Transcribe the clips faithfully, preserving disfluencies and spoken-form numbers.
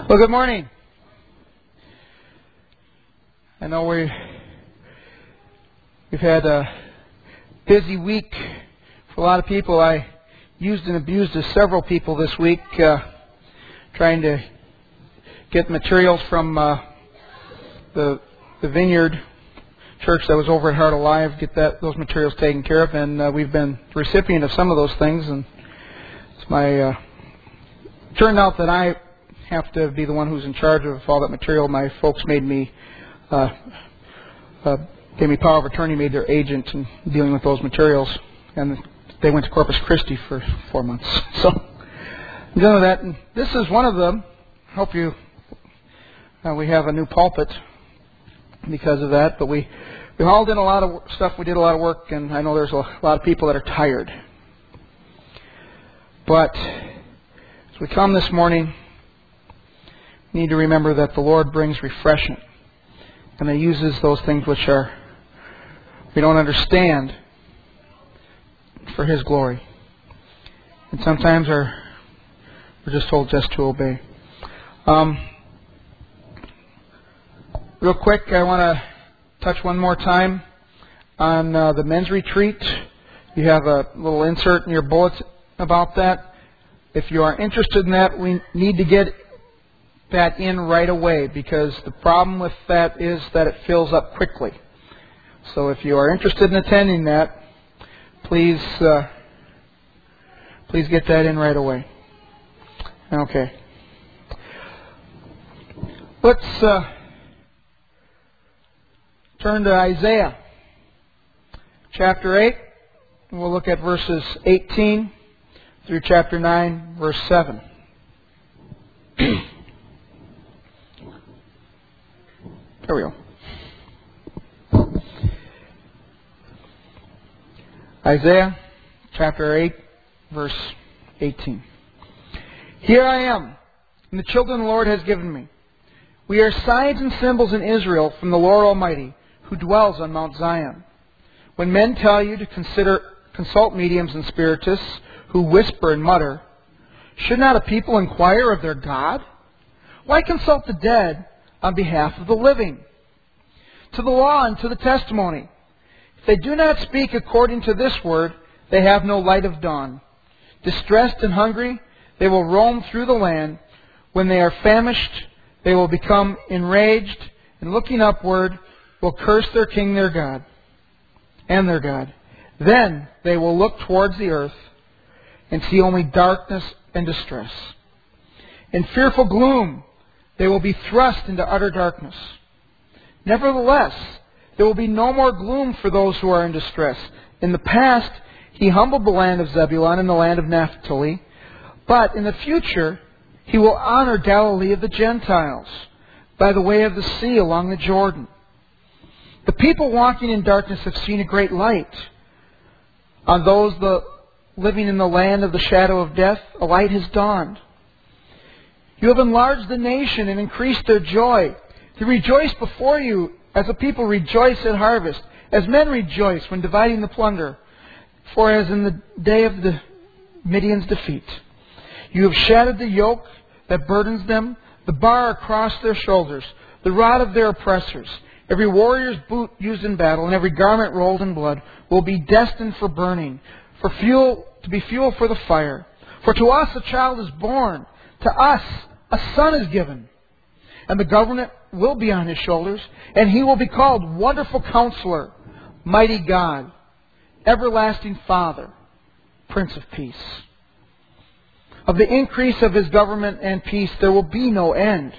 Well, good morning. I know we we've had a busy week for a lot of people. I used and abused several people this week uh, trying to get materials from uh, the the Vineyard Church that was over at Heart Alive, get that those materials taken care of, and uh, we've been the recipient of some of those things, and it's my uh, turned out that I have to be the one who's in charge of all that material. My folks made me, uh, uh, gave me power of attorney, made their agent in dealing with those materials, and they went to Corpus Christi for four months. So I'm done with that. And this is one of them. I hope you. Uh, we have a new pulpit because of that, but we we hauled in a lot of stuff. We did a lot of work, and I know there's a lot of people that are tired. But as we come this morning, we need to remember that the Lord brings refreshing, and He uses those things which are we don't understand for His glory. And sometimes our, we're just told just to obey. Um, real quick, I want to touch one more time on uh, the men's retreat. You have a little insert in your bullets about that. If you are interested in that, we need to get that in right away, because the problem with that is that it fills up quickly. So if you are interested in attending that, please uh, please get that in right away. Okay. Let's uh, turn to Isaiah chapter eight. We'll look at verses eighteen through chapter nine, verse seven. There we go. Isaiah chapter eight, verse eighteen. Here I am, and the children the Lord has given me. We are signs and symbols in Israel from the Lord Almighty, who dwells on Mount Zion. When men tell you to consider consult mediums and spiritists who whisper and mutter, should not a people inquire of their God? Why consult the dead on behalf of the living? To the law and to the testimony. If they do not speak according to this word, they have no light of dawn. Distressed and hungry, they will roam through the land. When they are famished, they will become enraged, and looking upward, will curse their king, their God, and their God. Then they will look towards the earth and see only darkness and distress. In fearful gloom, they will be thrust into utter darkness. Nevertheless, there will be no more gloom for those who are in distress. In the past, He humbled the land of Zebulun and the land of Naphtali, but in the future, He will honor Galilee of the Gentiles by the way of the sea along the Jordan. The people walking in darkness have seen a great light. On those the living in the land of the shadow of death, a light has dawned. You have enlarged the nation and increased their joy. They rejoice before you as a people rejoice at harvest, as men rejoice when dividing the plunder. For as in the day of the Midian's defeat, you have shattered the yoke that burdens them, the bar across their shoulders, the rod of their oppressors. Every warrior's boot used in battle and every garment rolled in blood will be destined for burning, for fuel to be fuel for the fire. For to us a child is born, to us a son is given, and the government will be on His shoulders, and He will be called Wonderful Counselor, Mighty God, Everlasting Father, Prince of Peace. Of the increase of His government and peace there will be no end.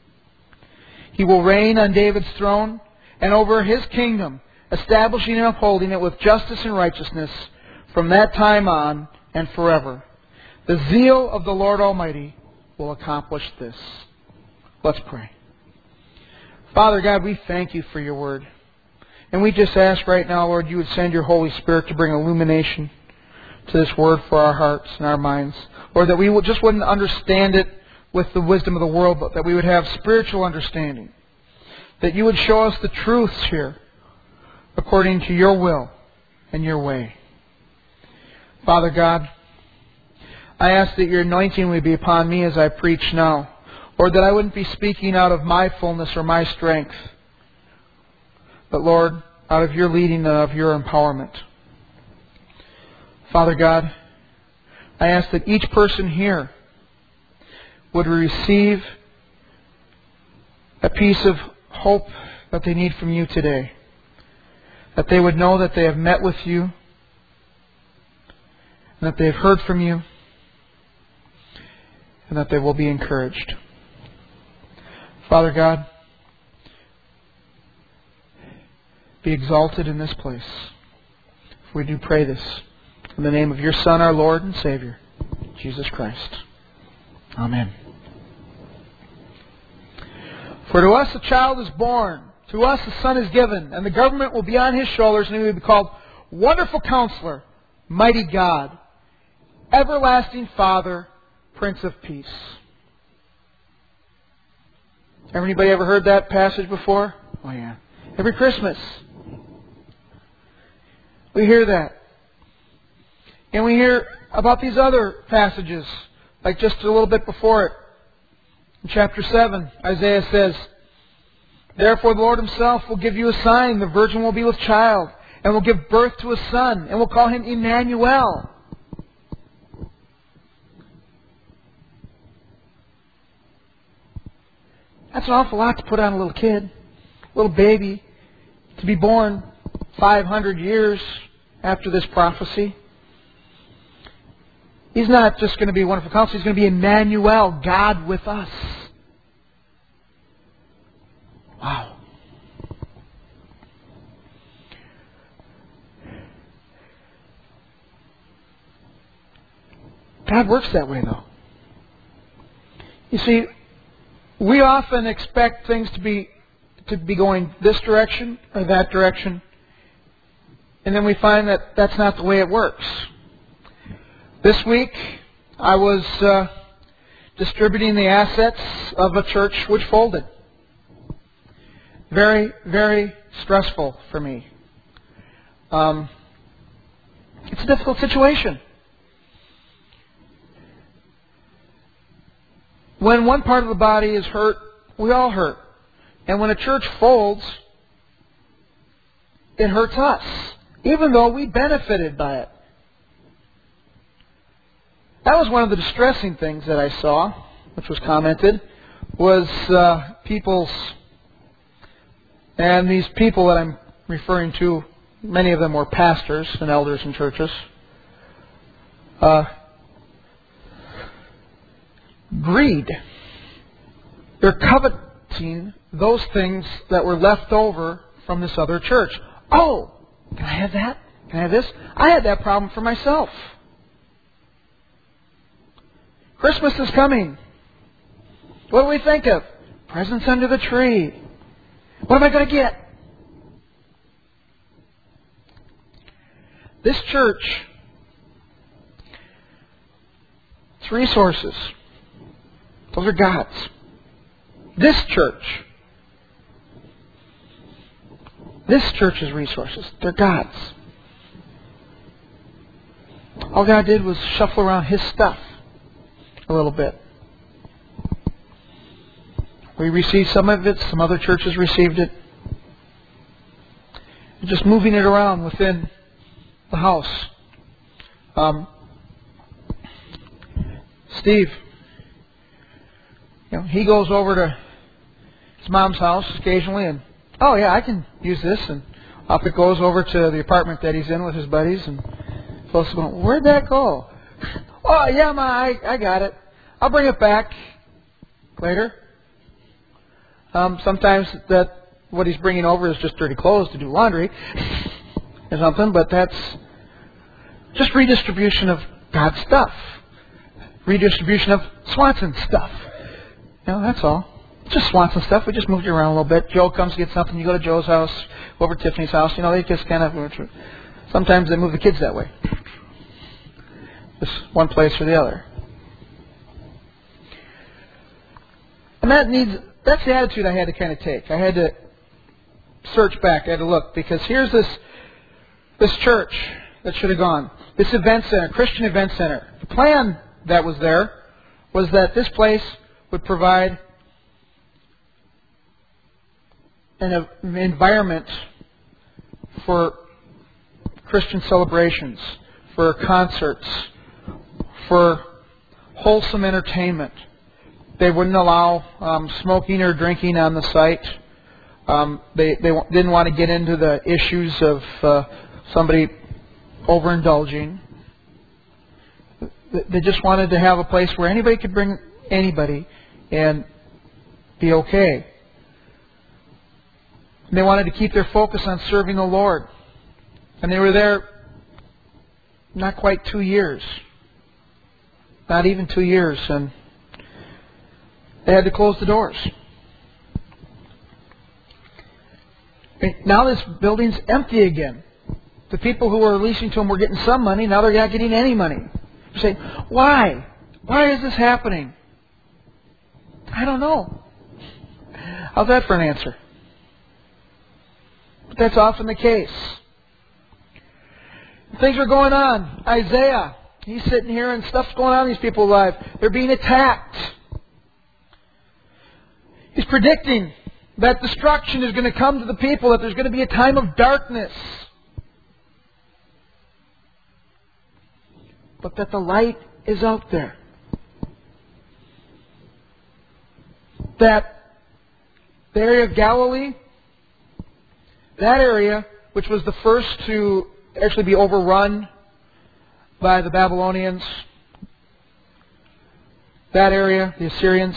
He will reign on David's throne and over His kingdom, establishing and upholding it with justice and righteousness from that time on and forever. The zeal of the Lord Almighty will accomplish this. Let's pray. Father God, we thank You for Your word. And we just ask right now, Lord, You would send Your Holy Spirit to bring illumination to this word for our hearts and our minds. Lord, that we will just wouldn't understand it with the wisdom of the world, but that we would have spiritual understanding. That You would show us the truths here according to Your will and Your way. Father God, I ask that Your anointing would be upon me as I preach now. Lord, that I wouldn't be speaking out of my fullness or my strength, but Lord, out of your leading and of your empowerment. Father God, I ask that each person here would receive a piece of hope that they need from you today. That they would know that they have met with you, and that they have heard from you, and that they will be encouraged. Father God, be exalted in this place. For we do pray this in the name of your Son, our Lord and Savior, Jesus Christ. Amen. For to us a child is born, to us a son is given, and the government will be on his shoulders, and he will be called Wonderful Counselor, Mighty God, Everlasting Father, Prince of Peace. Ever anybody ever heard that passage before? Oh yeah. Every Christmas we hear that. And we hear about these other passages, like just a little bit before it. In chapter seven, Isaiah says, Therefore the Lord Himself will give you a sign. The virgin will be with child, and will give birth to a son, and will call him Emmanuel. That's an awful lot to put on a little kid, a little baby, to be born five hundred years after this prophecy. He's not just going to be a wonderful counselor. He's going to be Emmanuel, God with us. Wow. God works that way, though. You see, we often expect things to be to be going this direction or that direction, and then we find that that's not the way it works. This week, I was uh, distributing the assets of a church which folded. Very, very stressful for me. Um, it's a difficult situation. When one part of the body is hurt, we all hurt. And when a church folds, it hurts us, even though we benefited by it. That was one of the distressing things that I saw, which was commented, was uh, people's, and these people that I'm referring to, many of them were pastors and elders in churches, uh, greed. They're coveting those things that were left over from this other church. Oh, can I have that? Can I have this? I had that problem for myself. Christmas is coming. What do we think of? Presents under the tree. What am I going to get? This church, its resources, those are God's. This church, this church's resources, they're God's. All God did was shuffle around His stuff a little bit. We received some of it, some other churches received it. And just moving it around within the house. Um, Steve, you know, he goes over to his mom's house occasionally and, oh yeah, I can use this. And off it goes over to the apartment that he's in with his buddies. And folks are going, where'd that go? Oh, yeah, Ma, I, I got it. I'll bring it back later. Um, sometimes that what he's bringing over is just dirty clothes to do laundry or something, but that's just redistribution of God's stuff. Redistribution of Swanson stuff. You know, that's all. Just Swanson stuff. We just moved it around a little bit. Joe comes to get something. You go to Joe's house, go over to Tiffany's house. You know, they just kind of... Sometimes they move the kids that way. Just one place or the other. And that needs, that's the attitude I had to kind of take. I had to search back. I had to look. Because here's this, this church that should have gone. This event center, Christian event center. The plan that was there was that this place would provide an environment for Christian celebrations, for concerts, for wholesome entertainment. They wouldn't allow um, smoking or drinking on the site. Um, they they didn't want to get into the issues of uh, somebody overindulging. They just wanted to have a place where anybody could bring anybody and be okay. And they wanted to keep their focus on serving the Lord. And they were there not quite two years. Not even two years. And they had to close the doors. Now this building's empty again. The people who were leasing to them were getting some money. Now they're not getting any money. You say, why? Why is this happening? I don't know. How's that for an answer? But that's often the case. Things are going on. Isaiah, he's sitting here and stuff's going on in these people's lives. They're being attacked. He's predicting that destruction is going to come to the people, that there's going to be a time of darkness. But that the light is out there. That the area of Galilee, that area, which was the first to actually be overrun by the Babylonians, that area, the Assyrians,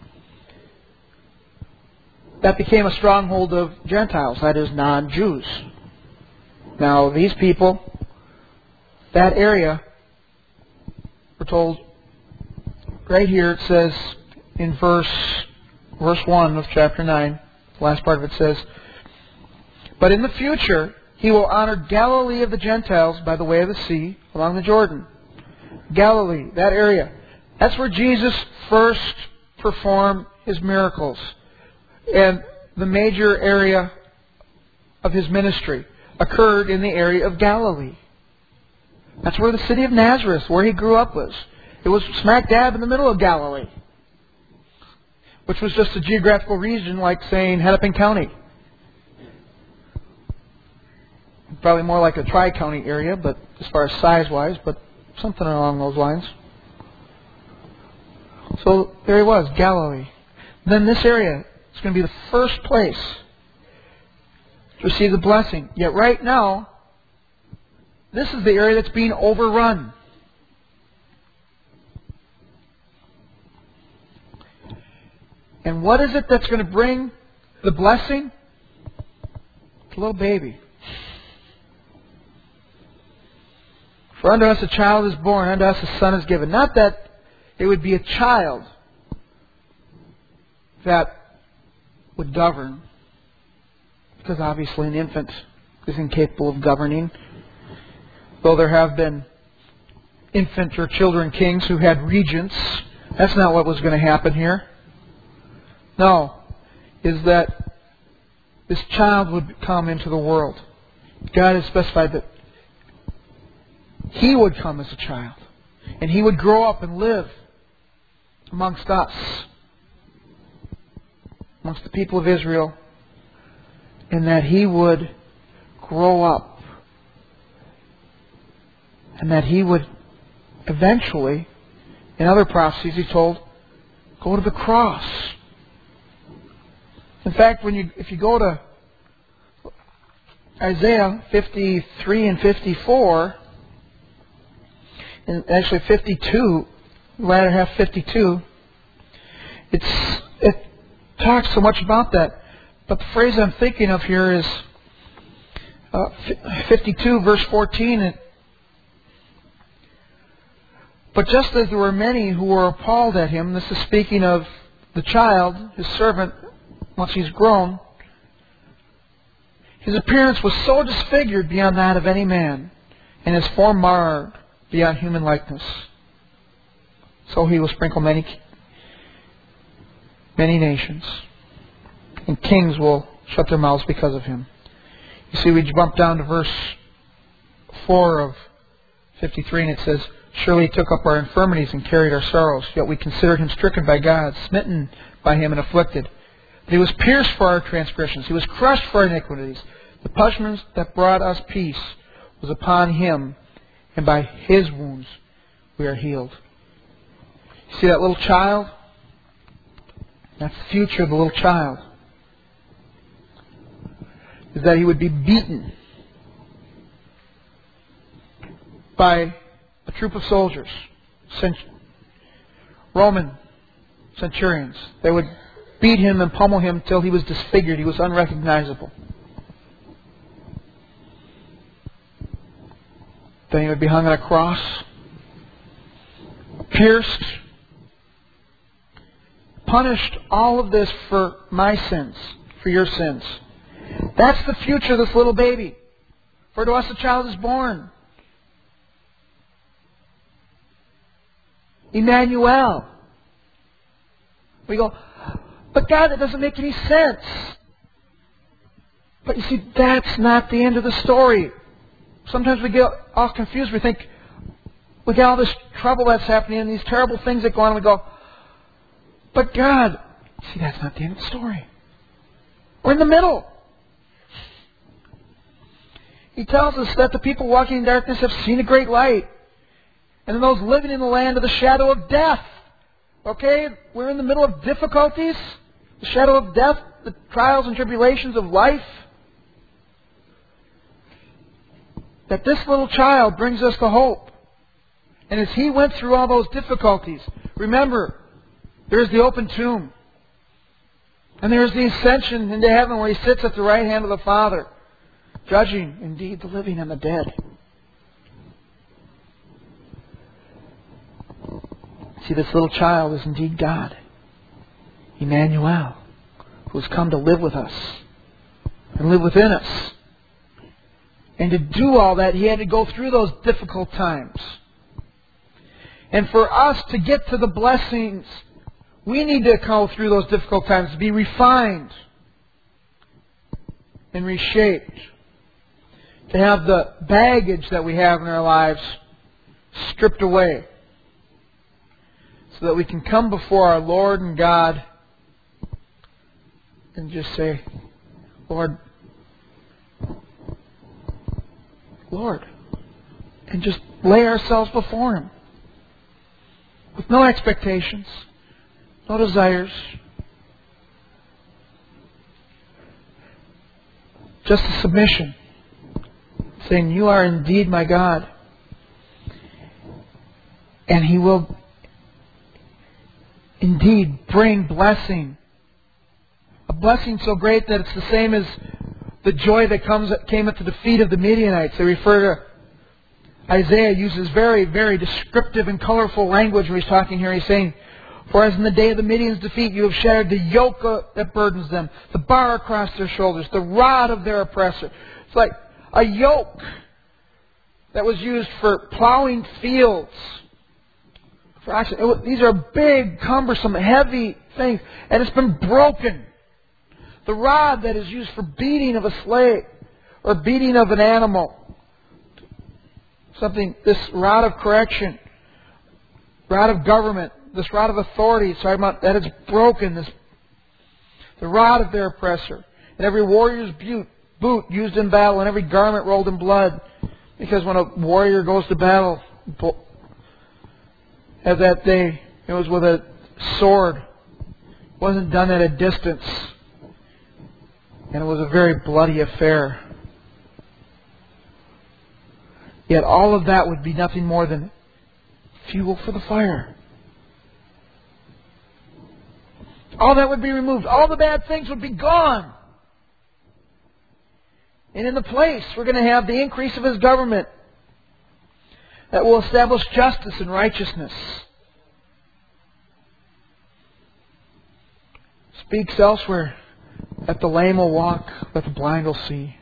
that became a stronghold of Gentiles, that is, non-Jews. Now, these people, that area, we're told right here, it says in verse verse one of chapter nine, the last part of it says, "But in the future he will honor Galilee of the Gentiles by the way of the sea along the Jordan." Galilee, that area. That's where Jesus first performed His miracles. And the major area of His ministry occurred in the area of Galilee. That's where the city of Nazareth, where He grew up, was. It was smack dab in the middle of Galilee, which was just a geographical region like saying Hennepin County. Probably more like a tri-county area, but as far as size-wise, but something along those lines. So there He was, Galilee. Then this area is going to be the first place to receive the blessing. Yet right now, this is the area that's being overrun. And what is it that's going to bring the blessing? It's a little baby. For unto us a child is born, unto us a son is given. Not that it would be a child that would govern, because obviously an infant is incapable of governing. Though there have been infant or children kings who had regents, that's not what was going to happen here. No, is that this child would come into the world. God has specified that He would come as a child. And He would grow up and live amongst us, amongst the people of Israel, and that He would grow up, and that He would eventually, in other prophecies He told, go to the cross. In fact, when you if you go to Isaiah fifty-three and fifty-four, and actually fifty-two, latter half fifty-two, it's it talks so much about that. But the phrase I'm thinking of here is uh, fifty-two, verse fourteen. It, But just as there were many who were appalled at Him, this is speaking of the child, His servant, once he's grown, His appearance was so disfigured beyond that of any man, and His form marred beyond human likeness. So He will sprinkle many, many nations, and kings will shut their mouths because of Him. You see, we jump down to verse four of fifty-three, and it says, "Surely He took up our infirmities and carried our sorrows, yet we considered Him stricken by God, smitten by Him and afflicted. He was pierced for our transgressions. He was crushed for our iniquities. The punishment that brought us peace was upon Him, and by His wounds we are healed. You see that little child? That's the future of the little child. Is that he would be beaten by a troop of soldiers, Roman centurions. They would beat Him and pummel Him until He was disfigured. He was unrecognizable. Then He would be hung on a cross, pierced, punished, all of this for my sins, for your sins. That's the future of this little baby. For to us a child is born. Emmanuel. We go, but God, that doesn't make any sense. But you see, that's not the end of the story. Sometimes we get all confused. We think, we get all this trouble that's happening and these terrible things that go on, and we go, but God, see, that's not the end of the story. We're in the middle. He tells us that the people walking in darkness have seen a great light. And then those living in the land of the shadow of death. Okay? We're in the middle of difficulties. The shadow of death. The trials and tribulations of life. That this little child brings us the hope. And as He went through all those difficulties, remember, there's the open tomb. And there's the ascension into heaven where He sits at the right hand of the Father, judging, indeed, the living and the dead. See, this little child is indeed God, Emmanuel, who has come to live with us and live within us. And to do all that, He had to go through those difficult times. And for us to get to the blessings, we need to go through those difficult times, to be refined and reshaped. To have the baggage that we have in our lives stripped away. So that we can come before our Lord and God and just say, Lord, Lord. And just lay ourselves before Him. With no expectations. No desires. Just a submission. Saying, You are indeed my God. And He will indeed bring blessing. A blessing so great that it's the same as the joy that comes came at the defeat of the Midianites. They refer to Isaiah uses very, very descriptive and colorful language when he's talking here. He's saying, For as in the day of the Midian's defeat, you have shattered the yoke that burdens them, the bar across their shoulders, the rod of their oppressor. It's like a yoke that was used for plowing fields. For actually, it, these are big, cumbersome, heavy things, and it's been broken. The rod that is used for beating of a slave or beating of an animal. Something, this rod of correction, rod of government, this rod of authority, sorry about that, is broken. This, the rod of their oppressor. And every warrior's boot, boot used in battle, and every garment rolled in blood. Because when a warrior goes to battle, as that day, it was with a sword. It wasn't done at a distance. And it was a very bloody affair. Yet all of that would be nothing more than fuel for the fire. All that would be removed. All the bad things would be gone. And in the place, we're going to have the increase of His government that will establish justice and righteousness. Speaks elsewhere that the lame will walk, that the blind will see.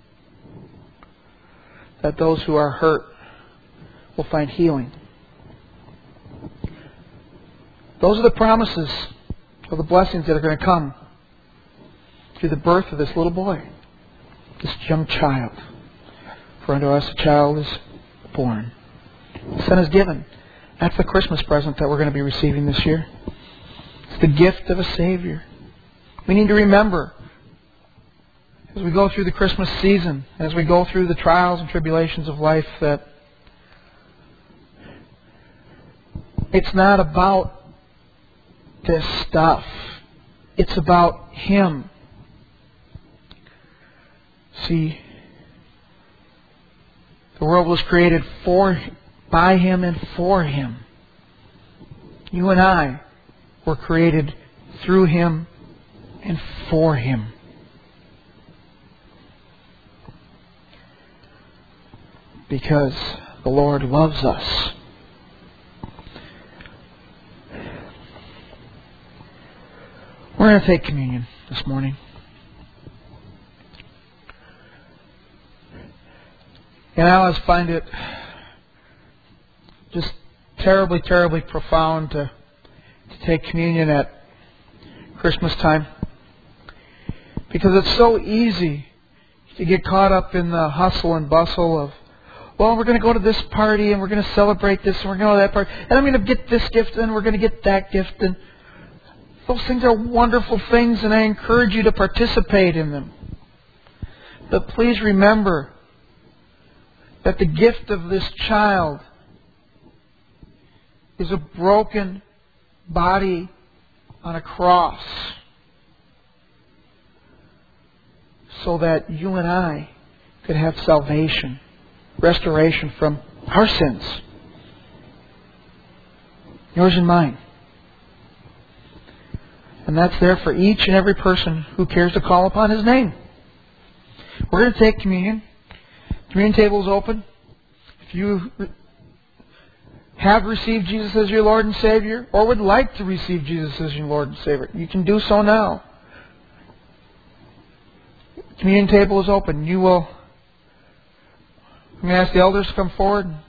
That those who are hurt will find healing. Those are the promises of the blessings that are going to come through the birth of this little boy, this young child. For unto us a child is born. The Son is given. That's the Christmas present that we're going to be receiving this year. It's the gift of a Savior. We need to remember, as we go through the Christmas season, as we go through the trials and tribulations of life, that it's not about this stuff. It's about Him. See, the world was created for, by Him and for Him. You and I were created through Him and for Him. Because the Lord loves us. We're going to take communion this morning. And I always find it just terribly, terribly profound to, to take communion at Christmas time. Because it's so easy to get caught up in the hustle and bustle of, well, we're going to go to this party and we're going to celebrate this and we're going to go to that party. And I'm going to get this gift and we're going to get that gift. And those things are wonderful things and I encourage you to participate in them. But please remember that the gift of this child is a broken body on a cross so that you and I could have salvation, restoration from our sins, yours and mine. And that's there for each and every person who cares to call upon His name. We're going to take communion. Communion table is open. If you have received Jesus as your Lord and Savior, or would like to receive Jesus as your Lord and Savior, you can do so now. Communion table is open. You will... I'm going to ask the elders to come forward.